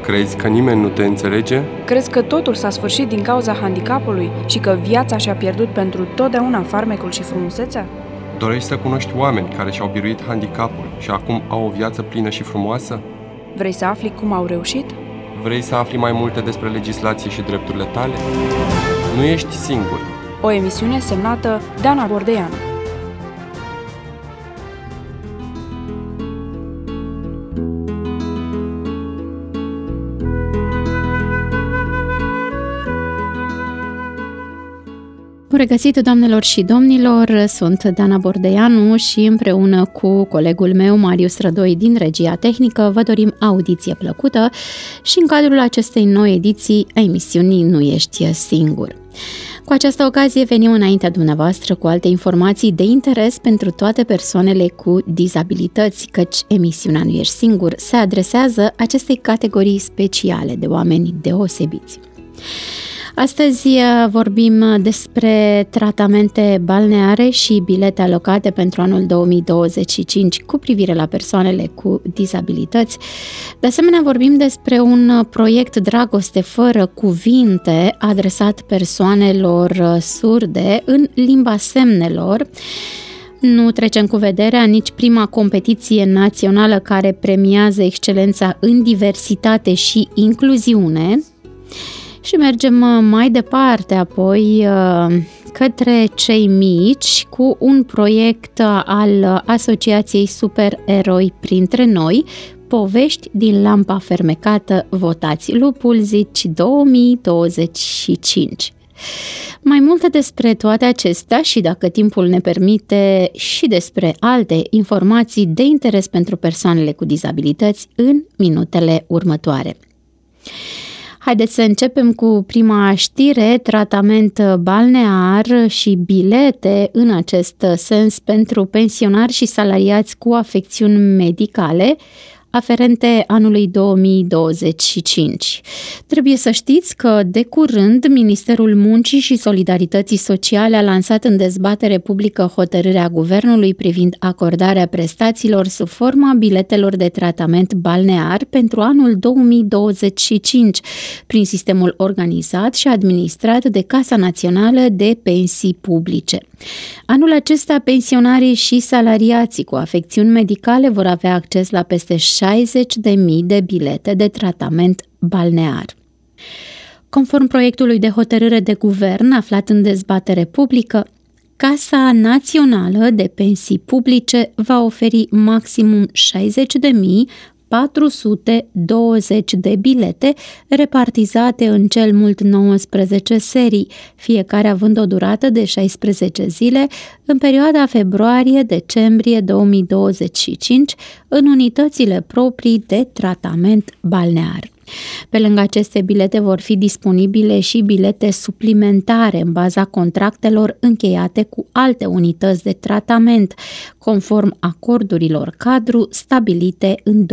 Crezi că nimeni nu te înțelege? Crezi că totul s-a sfârșit din cauza handicapului și că viața și-a pierdut pentru totdeauna farmecul și frumusețea? Dorești să cunoști oameni care și-au biruit handicapul și acum au o viață plină și frumoasă? Vrei să afli cum au reușit? Vrei să afli mai multe despre legislație și drepturile tale? Nu ești singur. O emisiune semnată Dana Bordeanu. Bun regăsit, doamnelor și domnilor, sunt Dana Bordeanu și împreună cu colegul meu, Marius Rădoi, din Regia Tehnică, vă dorim audiție plăcută și în cadrul acestei noi ediții a emisiunii Nu ești singur. Cu această ocazie venim înaintea dumneavoastră cu alte informații de interes pentru toate persoanele cu dizabilități, căci emisiunea Nu ești singur se adresează acestei categorii speciale de oameni deosebiți. Astăzi vorbim despre tratamente balneare și bilete alocate pentru anul 2025 cu privire la persoanele cu dizabilități. De asemenea, vorbim despre un proiect Dragoste fără cuvinte adresat persoanelor surde în limba semnelor. Nu trecem cu vederea nici prima competiție națională care premiază excelența în diversitate și incluziune. Și mergem mai departe apoi către cei mici cu un proiect al Asociației Supereroi Printre Noi, Povești din lampa fermecată, votați Lupul Zici 2025. Mai multe despre toate acestea și, dacă timpul ne permite, și despre alte informații de interes pentru persoanele cu dizabilități în minutele următoare. Haideți să începem cu prima știre, tratament balnear și bilete în acest sens pentru pensionari și salariați cu afecțiuni medicale aferente anului 2025. Trebuie să știți că, de curând, Ministerul Muncii și Solidarității Sociale a lansat în dezbatere publică hotărârea Guvernului privind acordarea prestațiilor sub forma biletelor de tratament balnear pentru anul 2025, prin sistemul organizat și administrat de Casa Națională de Pensii Publice. Anul acesta, pensionarii și salariații cu afecțiuni medicale vor avea acces la peste 60.000 de bilete de tratament balnear. Conform proiectului de hotărâre de guvern aflat în dezbatere publică, Casa Națională de Pensii Publice va oferi maximum 60.420 de bilete repartizate în cel mult 19 serii, fiecare având o durată de 16 zile în perioada februarie-decembrie 2025 în unitățile proprii de tratament balnear. Pe lângă aceste bilete vor fi disponibile și bilete suplimentare în baza contractelor încheiate cu alte unități de tratament, conform acordurilor cadru stabilite în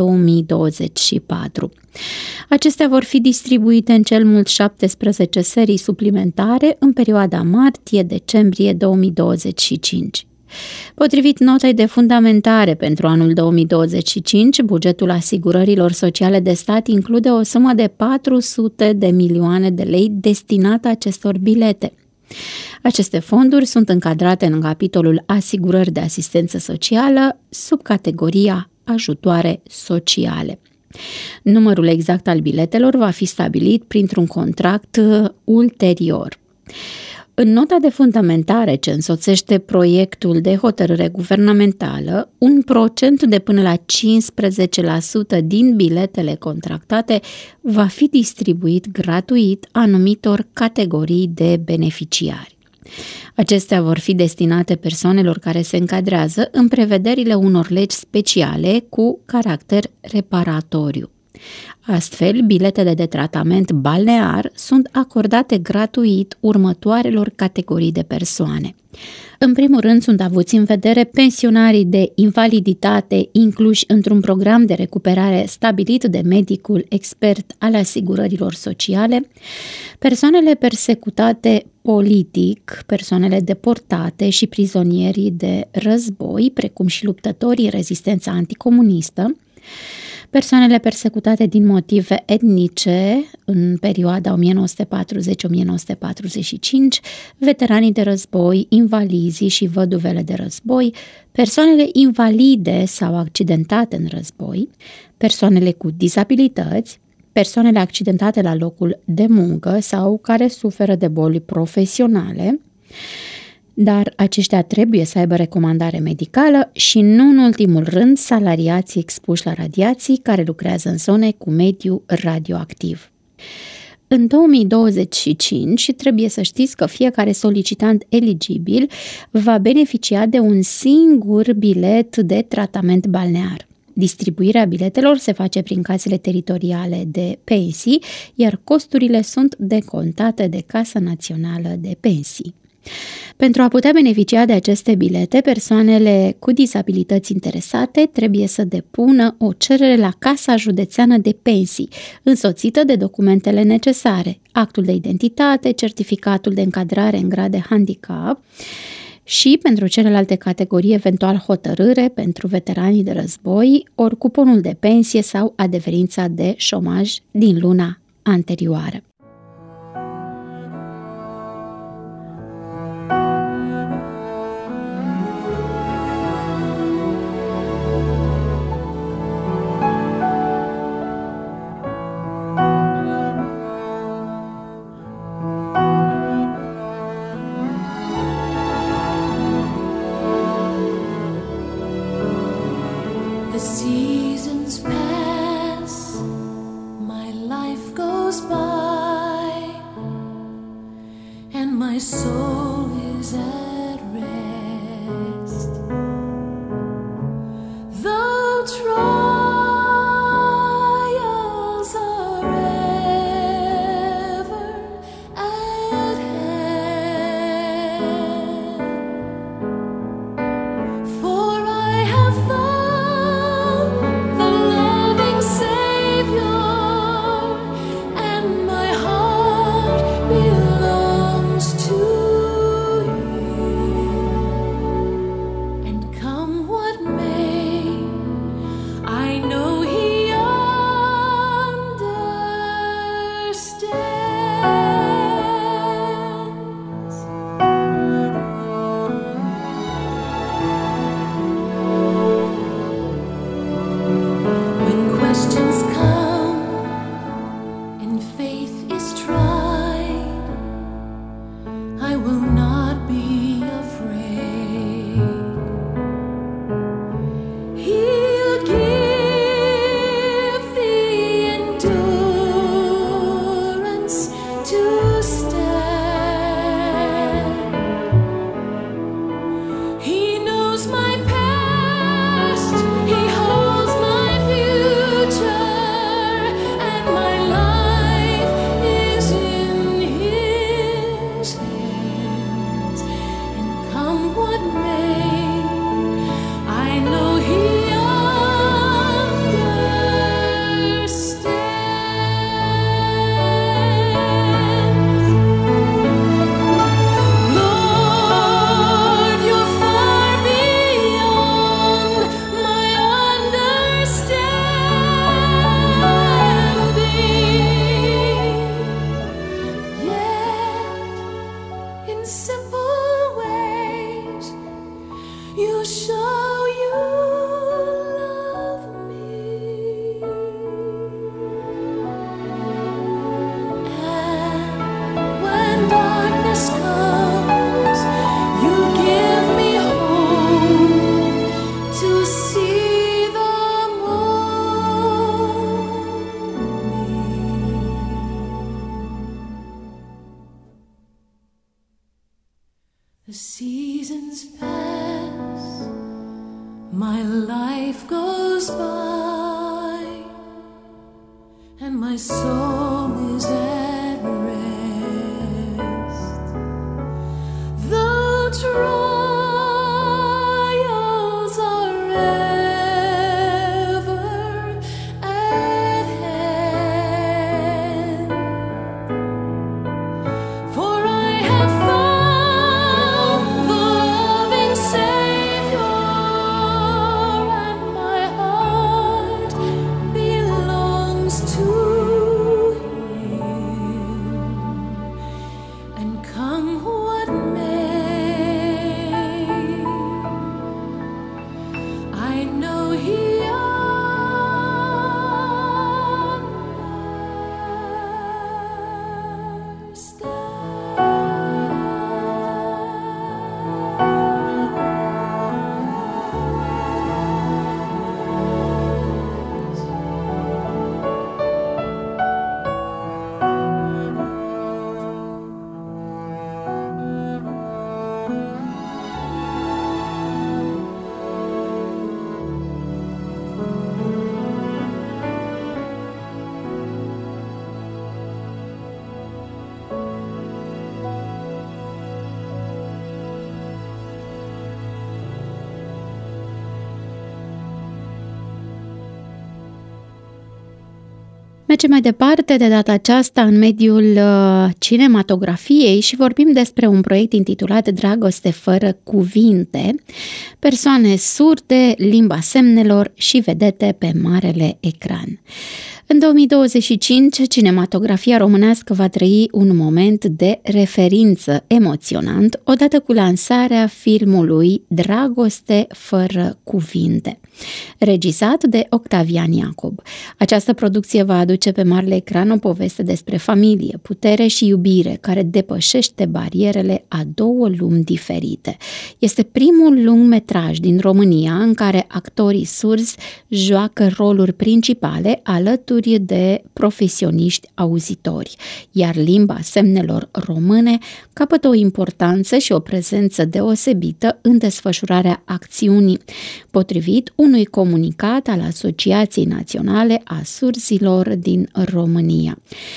2024. Acestea vor fi distribuite în cel mult 17 serii suplimentare în perioada martie-decembrie 2025. Potrivit notei de fundamentare pentru anul 2025, bugetul asigurărilor sociale de stat include o sumă de 400 de milioane de lei destinată acestor bilete. Aceste fonduri sunt încadrate în capitolul Asigurări de asistență socială, sub categoria Ajutoare sociale. Numărul exact al biletelor va fi stabilit printr-un contract ulterior. În nota de fundamentare ce însoțește proiectul de hotărâre guvernamentală, un procent de până la 15% din biletele contractate va fi distribuit gratuit anumitor categorii de beneficiari. Acestea vor fi destinate persoanelor care se încadrează în prevederile unor legi speciale cu caracter reparatoriu. Astfel, biletele de tratament balnear sunt acordate gratuit următoarelor categorii de persoane. În primul rând sunt avuți în vedere pensionarii de invaliditate incluși într-un program de recuperare stabilit de medicul expert al asigurărilor sociale, persoanele persecutate politic, persoanele deportate și prizonierii de război, precum și luptătorii rezistența anticomunistă, persoanele persecutate din motive etnice în perioada 1940-1945, veteranii de război, invalizii și văduvele de război, persoanele invalide sau accidentate în război, persoanele cu dizabilități, persoanele accidentate la locul de muncă sau care suferă de boli profesionale, dar aceștia trebuie să aibă recomandare medicală și, nu în ultimul rând, salariații expuși la radiații care lucrează în zone cu mediu radioactiv. În 2025 trebuie să știți că fiecare solicitant eligibil va beneficia de un singur bilet de tratament balnear. Distribuirea biletelor se face prin casele teritoriale de pensii, iar costurile sunt decontate de Casa Națională de Pensii. Pentru a putea beneficia de aceste bilete, persoanele cu dizabilități interesate trebuie să depună o cerere la Casa Județeană de Pensii, însoțită de documentele necesare, actul de identitate, certificatul de încadrare în grad de handicap și, pentru celelalte categorii, eventual hotărâre pentru veteranii de război, ori cuponul de pensie sau adeverința de șomaj din luna anterioară. The seasons pass, my life goes by, and my soul is at rest. The trials are ever at hand, for I have found the loving Savior, and my heart Mergem mai departe, de data aceasta în mediul cinematografiei și vorbim despre un proiect intitulat Dragoste fără cuvinte, persoane surde, limba semnelor și vedete pe marele ecran. În 2025, cinematografia românească va trăi un moment de referință emoționant odată cu lansarea filmului Dragoste fără cuvinte, regizat de Octavian Iacob. Această producție va aduce pe marele ecran o poveste despre familie, putere și iubire care depășește barierele a două lumi diferite. Este primul lungmetraj din România în care actorii surzi joacă roluri principale alături de profesioniști auzitori, iar limba semnelor române capătă o importanță și o prezență deosebită în desfășurarea acțiunii, potrivit unui comunicat al Asociației Naționale a Surzilor din România.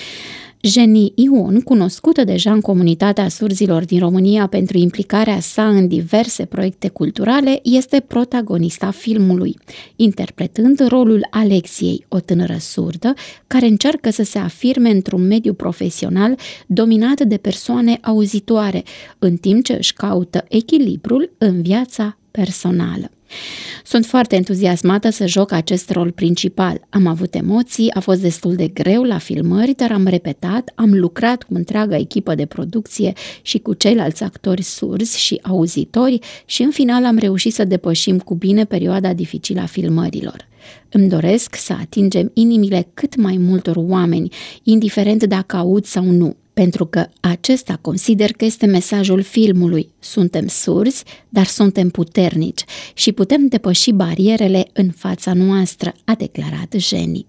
Jenny Ion, cunoscută deja în comunitatea surzilor din România pentru implicarea sa în diverse proiecte culturale, este protagonista filmului, interpretând rolul Alexiei, o tânără surdă care încearcă să se afirme într-un mediu profesional dominat de persoane auzitoare, în timp ce își caută echilibrul în viața personală. Sunt foarte entuziasmată să joc acest rol principal. Am avut emoții, a fost destul de greu la filmări, dar am repetat, am lucrat cu întreaga echipă de producție și cu ceilalți actori surzi și auzitori și în final am reușit să depășim cu bine perioada dificilă a filmărilor. Îmi doresc să atingem inimile cât mai multor oameni, indiferent dacă aud sau nu, pentru că acesta consider că este mesajul filmului. Suntem surzi, dar suntem puternici și putem depăși barierele în fața noastră, a declarat Jenny.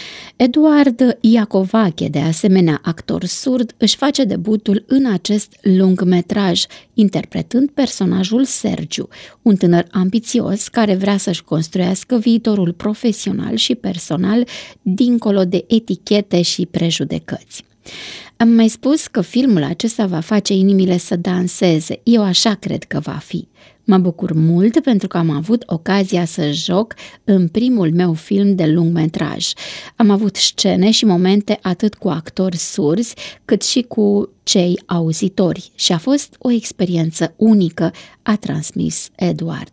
Eduard Iacovache, de asemenea actor surd, își face debutul în acest lungmetraj, interpretând personajul Sergiu, un tânăr ambițios care vrea să-și construiască viitorul profesional și personal dincolo de etichete și prejudecăți. Am mai spus că filmul acesta va face inimile să danseze. Eu așa cred că va fi. Mă bucur mult pentru că am avut ocazia să joc în primul meu film de lungmetraj. Am avut scene și momente atât cu actori surzi, cât și cu cei auzitori și a fost o experiență unică, a transmis Eduard.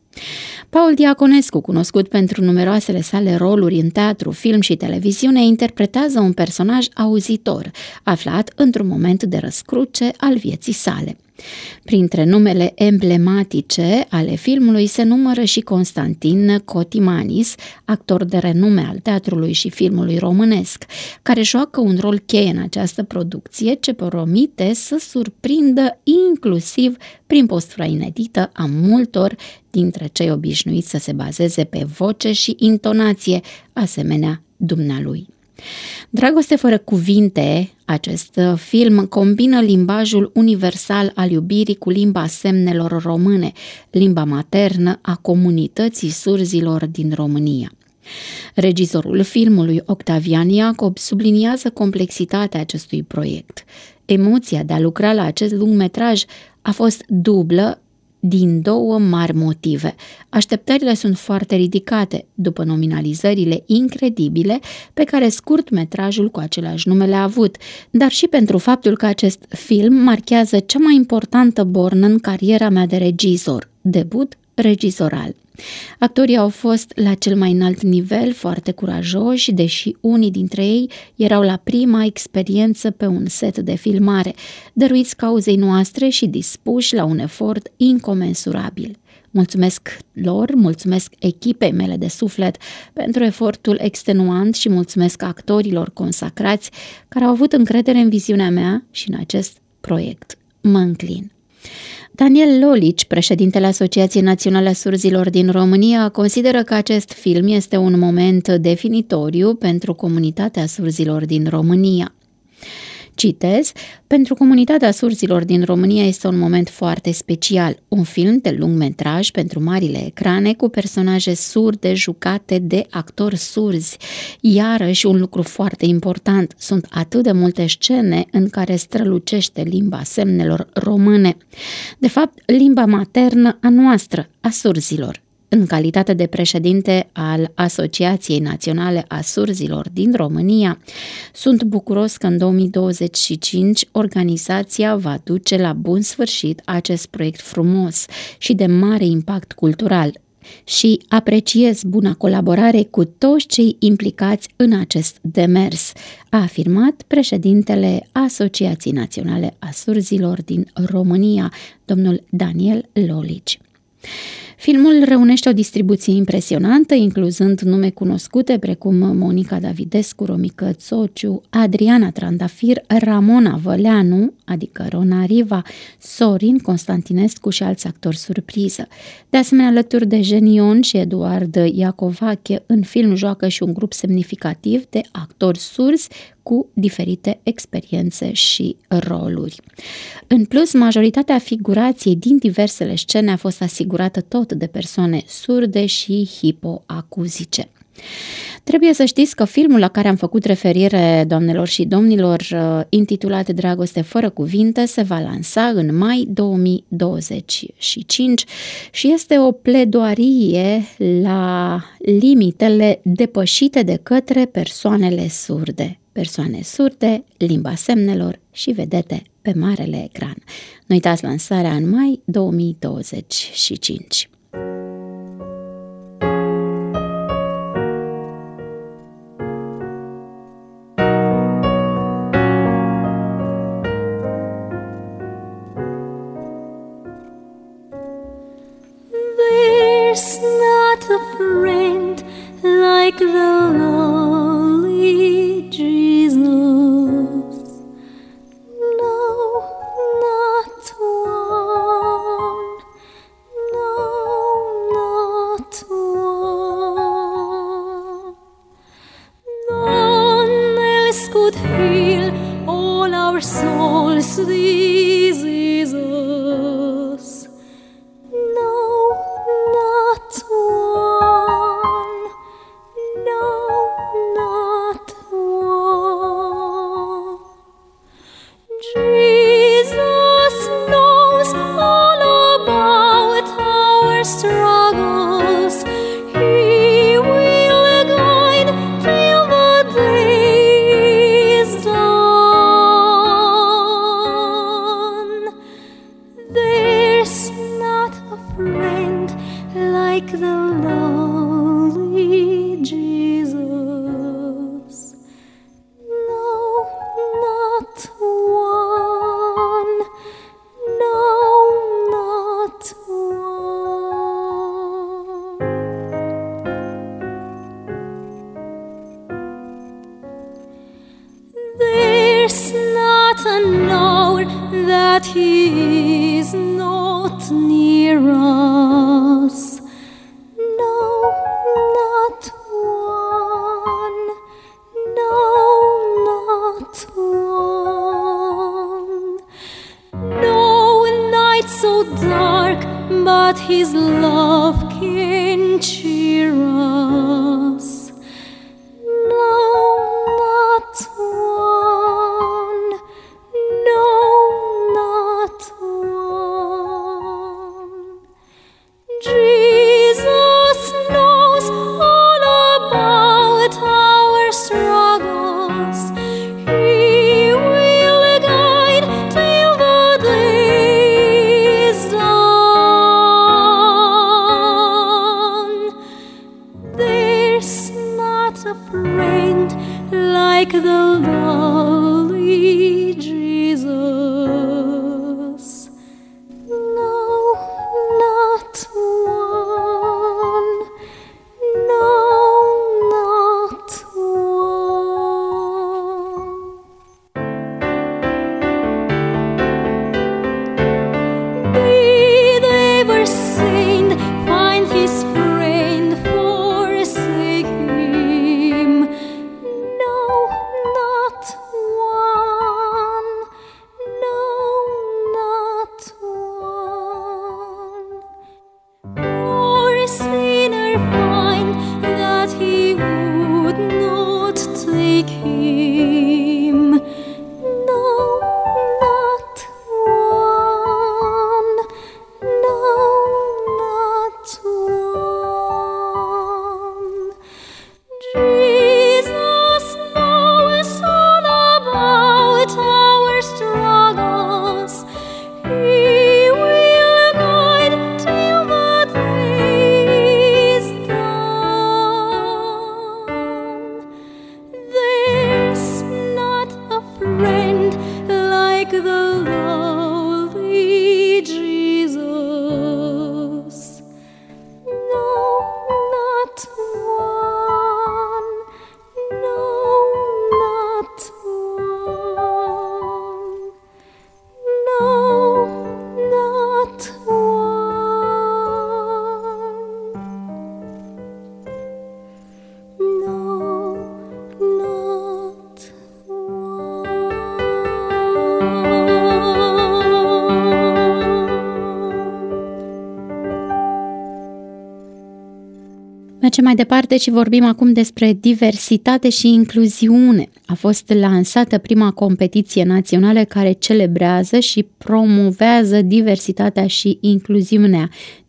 Paul Diaconescu, cunoscut pentru numeroasele sale roluri în teatru, film și televiziune, interpretează un personaj auzitor, aflat într-un moment de răscruce al vieții sale. Printre numele emblematice ale filmului se numără și Constantin Cotimanis, actor de renume al teatrului și filmului românesc, care joacă un rol cheie în această producție ce promite să surprindă inclusiv prin postura inedită a multor dintre cei obișnuiți să se bazeze pe voce și intonație, asemenea dumnealui. Dragoste fără cuvinte, acest film combină limbajul universal al iubirii cu limba semnelor române, limba maternă a comunității surzilor din România. Regizorul filmului, Octavian Iacob, subliniază complexitatea acestui proiect. Emoția de a lucra la acest lungmetraj a fost dublă din două mari motive. Așteptările sunt foarte ridicate după nominalizările incredibile pe care scurtmetrajul cu același nume le-a avut, dar și pentru faptul că acest film marchează cea mai importantă bornă în cariera mea de regizor, debut regizoral. Actorii au fost la cel mai înalt nivel, foarte curajoși, deși unii dintre ei erau la prima experiență pe un set de filmare, dăruiți cauzei noastre și dispuși la un efort incomensurabil. Mulțumesc lor, mulțumesc echipei mele de suflet pentru efortul extenuant și mulțumesc actorilor consacrați care au avut încredere în viziunea mea și în acest proiect. Mă înclin. Daniel Lolici, președintele Asociației Naționale a Surzilor din România, consideră că acest film este un moment definitoriu pentru comunitatea surzilor din România. Citez, pentru comunitatea surzilor din România este un moment foarte special, un film de lungmetraj pentru marile ecrane cu personaje surde jucate de actori surzi. Iarăși un lucru foarte important, sunt atât de multe scene în care strălucește limba semnelor române. De fapt, limba maternă a noastră, a surzilor. În calitate de președinte al Asociației Naționale a Surzilor din România, sunt bucuros că în 2025 organizația va duce la bun sfârșit acest proiect frumos și de mare impact cultural și apreciez buna colaborare cu toți cei implicați în acest demers, a afirmat președintele Asociației Naționale a Surzilor din România, domnul Daniel Lolici. Filmul reunește o distribuție impresionantă, incluzând nume cunoscute precum Monica Davidescu, Romică Țociu, Adriana Trandafir, Ramona Văleanu, adică Rona Riva, Sorin Constantinescu și alți actori surpriză. De asemenea, alături de Genion și Eduard Iacovache, în film joacă și un grup semnificativ de actori surzi cu diferite experiențe și roluri. În plus, majoritatea figurației din diversele scene a fost asigurată tot de persoane surde și hipoacuzice. Trebuie să știți că filmul la care am făcut referire, doamnelor și domnilor, intitulat Dragoste fără cuvinte, se va lansa în mai 2025 și este o pledoarie la limitele depășite de către persoanele surde. Persoane surde, limba semnelor și vedete pe marele ecran. Nu uitați lansarea în mai 2025. There's not a friend like the lowly Jesus. No, not one. No, not one. None else could heal all our souls' diseases. No, not one. No, not one. Jesus knows all about our struggles. He will guide till the day is done. There's not a friend like the lowly Jesus. No, not one. No, not one. There's not an hour that He is not near us. No, not one. No, not one. No night so dark, but His love can cheer us. No, not one. No, not one. Jesus knows all about our struggles. He will guide till the day is done. There's not a friend like the lowly Jesus. No, not one. No, not one. Did ever saint find his friend forsake him? No, not one. Mergem mai departe și vorbim acum despre diversitate și incluziune. A fost lansată prima competiție națională care celebrează și promovează diversitatea și incluziunea,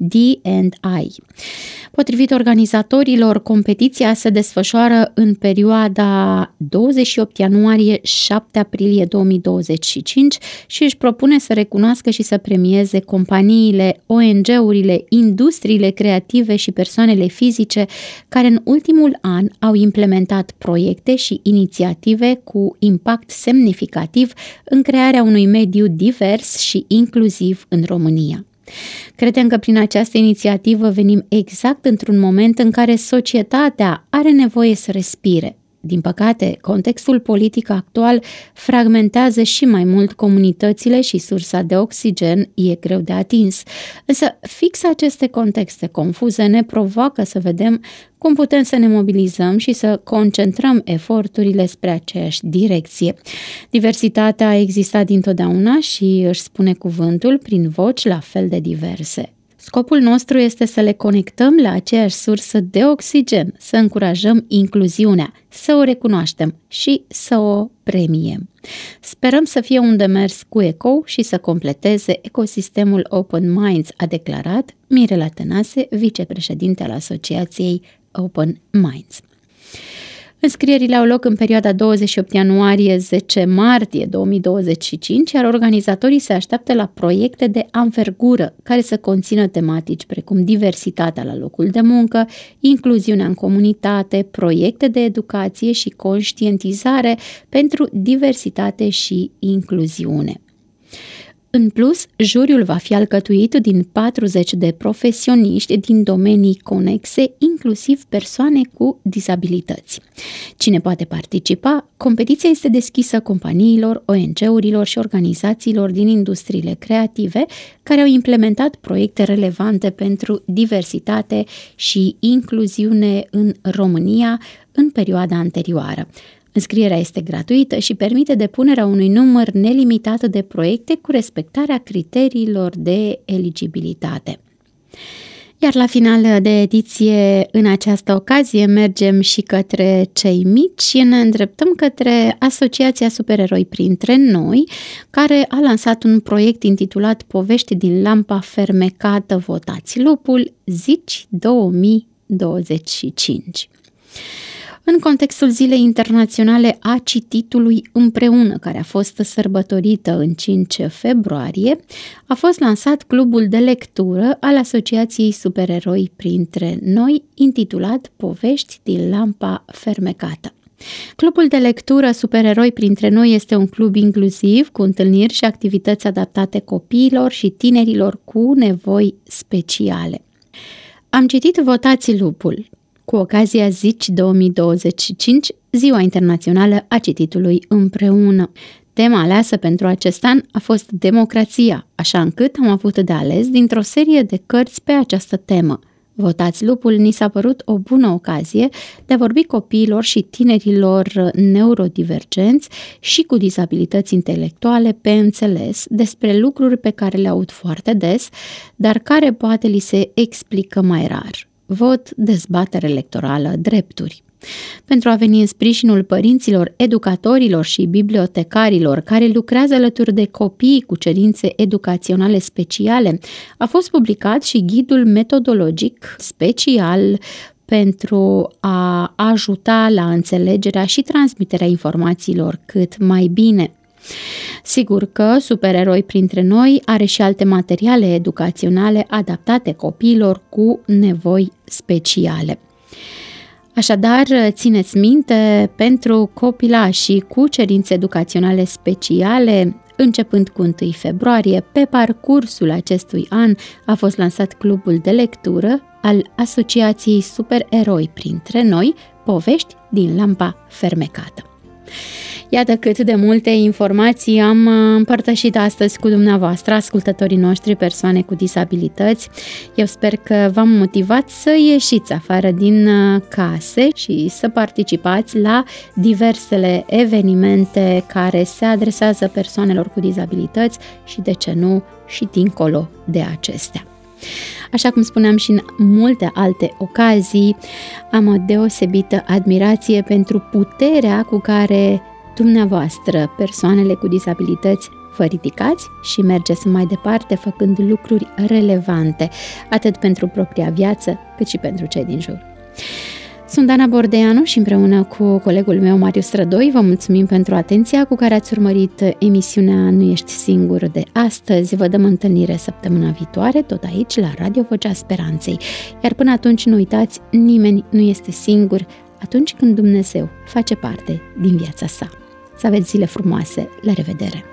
D&I. Potrivit organizatorilor, competiția se desfășoară în perioada 28 ianuarie-7 aprilie 2025 și își propune să recunoască și să premieze companiile, ONG-urile, industriile creative și persoanele fizice care în ultimul an au implementat proiecte și inițiative cu impact semnificativ în crearea unui mediu divers și inclusiv în România. Credem că prin această inițiativă venim exact într-un moment în care societatea are nevoie să respire. Din păcate, contextul politic actual fragmentează și mai mult comunitățile și sursa de oxigen e greu de atins. Însă, fix aceste contexte confuze ne provoacă să vedem cum putem să ne mobilizăm și să concentrăm eforturile spre aceeași direcție. Diversitatea a existat dintotdeauna și își spune cuvântul prin voci la fel de diverse. Scopul nostru este să le conectăm la aceeași sursă de oxigen, să încurajăm incluziunea, să o recunoaștem și să o premiem. Sperăm să fie un demers cu ecou și să completeze ecosistemul Open Minds, a declarat Mirela Tănase, vicepreședinte al Asociației Open Minds. Înscrierile au loc în perioada 28 ianuarie-10 martie 2025, iar organizatorii se așteaptă la proiecte de anvergură care să conțină tematici precum diversitatea la locul de muncă, incluziunea în comunitate, proiecte de educație și conștientizare pentru diversitate și incluziune. În plus, juriul va fi alcătuit din 40 de profesioniști din domenii conexe, inclusiv persoane cu dizabilități. Cine poate participa? Competiția este deschisă companiilor, ONG-urilor și organizațiilor din industriile creative care au implementat proiecte relevante pentru diversitate și incluziune în România în perioada anterioară. Înscrierea este gratuită și permite depunerea unui număr nelimitat de proiecte cu respectarea criteriilor de eligibilitate. Iar la final de ediție, în această ocazie, mergem și către cei mici și ne îndreptăm către Asociația Supereroi Printre Noi, care a lansat un proiect intitulat Povești din lampa fermecată, votați lupul, Zici 2025. În contextul Zilei Internaționale a Cititului Împreună, care a fost sărbătorită în 5 februarie, a fost lansat clubul de lectură al Asociației Supereroi Printre Noi, intitulat Povești din lampa fermecată. Clubul de lectură Supereroi Printre Noi este un club inclusiv cu întâlniri și activități adaptate copiilor și tinerilor cu nevoi speciale. Am citit Votați lupul cu ocazia Zici 2025, Ziua Internațională a Cititului Împreună. Tema aleasă pentru acest an a fost democrația, așa încât am avut de ales dintr-o serie de cărți pe această temă. Votați lupul ni s-a părut o bună ocazie de a vorbi copiilor și tinerilor neurodivergenți și cu dizabilități intelectuale pe înțeles despre lucruri pe care le aud foarte des, dar care poate li se explică mai rar. Vot, dezbatere electorală, drepturi. Pentru a veni în sprijinul părinților, educatorilor și bibliotecarilor care lucrează alături de copii cu cerințe educaționale speciale, a fost publicat și ghidul metodologic special pentru a ajuta la înțelegerea și transmiterea informațiilor cât mai bine. Sigur că Supereroi Printre Noi are și alte materiale educaționale adaptate copiilor cu nevoi speciale. Așadar, țineți minte, pentru copilașii cu cerințe educaționale speciale, începând cu 1 februarie, pe parcursul acestui an a fost lansat clubul de lectură al Asociației Supereroi Printre Noi, Povești din lampa fermecată. Iată cât de multe informații am împărtășit astăzi cu dumneavoastră, ascultătorii noștri, persoane cu disabilități. Eu sper că v-am motivat să ieșiți afară din case și să participați la diversele evenimente care se adresează persoanelor cu disabilități și, de ce nu, și dincolo de acestea. Așa cum spuneam și în multe alte ocazii, am o deosebită admirație pentru puterea cu care dumneavoastră, persoanele cu dizabilități, vă ridicați și mergeți mai departe făcând lucruri relevante, atât pentru propria viață, cât și pentru cei din jur. Sunt Ana Bordeanu și împreună cu colegul meu Marius Strădoi vă mulțumim pentru atenția cu care ați urmărit emisiunea Nu ești singur de astăzi. Vă dăm întâlnire săptămâna viitoare, tot aici, la Radio Vocea Speranței. Iar până atunci nu uitați, nimeni nu este singur atunci când Dumnezeu face parte din viața sa. Să aveți zile frumoase, la revedere!